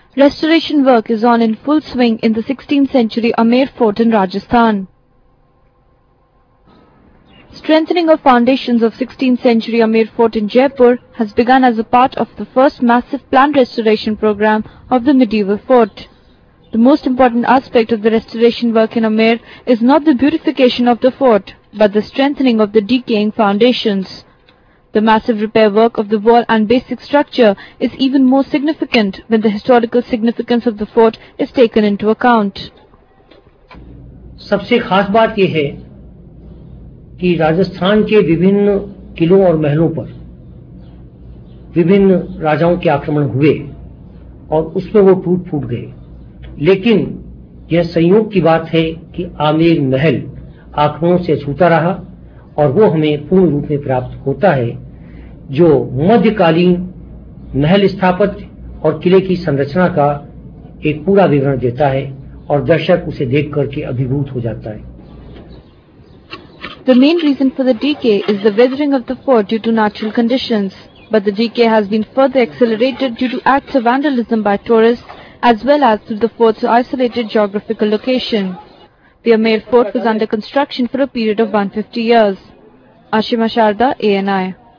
Restoration work is on in full swing in the 16th century Amer Fort in Rajasthan. Strengthening of foundations of 16th century Amer Fort in Jaipur has begun as a part of the first massive planned restoration program of the medieval fort. The most important aspect of the restoration work in Amer is not the beautification of the fort, but the strengthening of the decaying foundations. The massive repair work of the wall and basic structure is even more significant when the historical significance of the fort is taken into account. सबसे खास बात यह है कि राजस्थान के विभिन्न किलों और महलों पर विभिन्न राजाओं के आक्रमण हुए और उसमें वो टूट फूट गए, लेकिन यह संयोग की बात है कि आमेर महल आक्रमणों से छूटा रहा और वो हमें पूर्ण रूप में प्राप्त होता है, जो मध्यकालीन महल स्थापत्य और किले की संरचना का एक पूरा विवरण देता है और दर्शक उसे देख करके अभिभूत हो जाता है. The main reason for the decay is the weathering of the fort due to natural conditions, but the decay has been further accelerated due to acts of vandalism by tourists as well as through the fort's isolated geographical location. The Amer Fort was under construction for a period of 150 years. Ashima Sharda, ANI.